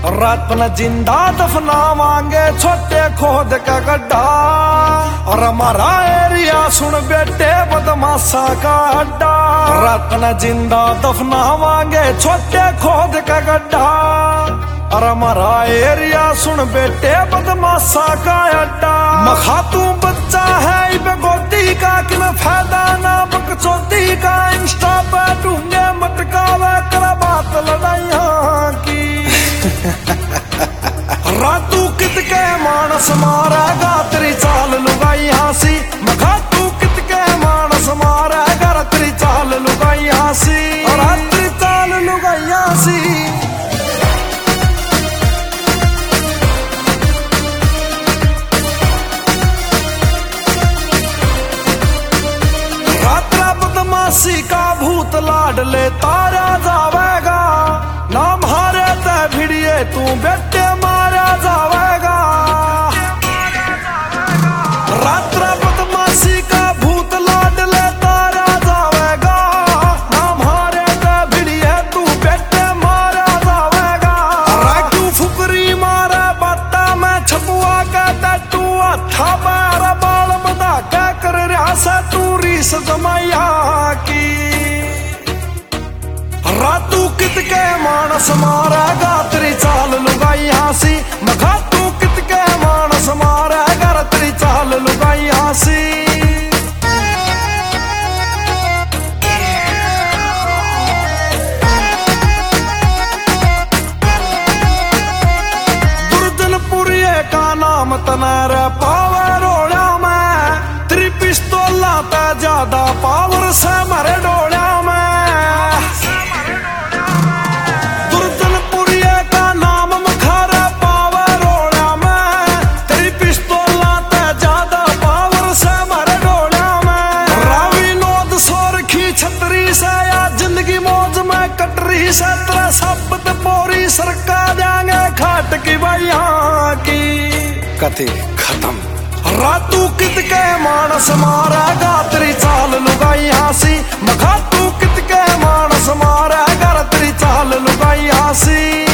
रात न जिंदा दफनावांगे छोटे खोद का गड्ढा। और हमारा एरिया सुन बेटे बदमाशा का अड्डा। रात न जिंदा दफनावांगे छोटे खोद का गड्ढा। और हमारा एरिया सुन बेटे बदमाशा का अड्डा। मखा तू बच्चा है इबे गोदी का कि न फायदा ना बकचोदी का। इंस्टा पे ढूंढे मटकावे कर बात लड़ाइया की। रातू कित के मानस मारेगा तेरी चाल लुगाई हंसी। मखा तू कित के मानस मारेगा तेरी चाल लुगाई हंसी। और तेरी चाल लुगाई हंसी। बदमाशी का भूत लाडले तारा जावेगा। नाम हारे ते भिड़िए तू बेटे मारा जावेगा। रात्रा बदमाशी का भूत लाडले तारा जावेगा। नाम हारे ते भिड़िए तू बेटे मारा जावेगा। राजू फुकरी मारे बाटा में छपुआ के तू अच्छा मारा बाल बधा के कर रहा से तू रीस जमाया की। रातू कित के मानस मारेगा तेरी चाल लुगाई हंसी। मखा तू कित के मानस मारेगा तेरी चाल लुगाई हंसी। दुर्जनपुरिये का नाम तनारे पावे रोड़ा में। तेरी पिस्तौला ते ज्यादा पावर से मरे डोड़ा में। दुर्जनपुरिये का नाम मखारे पावे रोड़ा में। तेरी पिस्तौला ते ज्यादा पावर से मरे डोड़ा में। रावी नोद सोरखी छतरी से या जिंदगी मौज में कटरी से। तेरा शब्द पोरी सरका जाएंगे खाट की भैया की। कथी खत्म। रातू कित के मानस मारेगा तेरी चाल लुगाई हंसी। मखा तू कित के मानस मारेगा तेरी चाल लुगाई हंसी।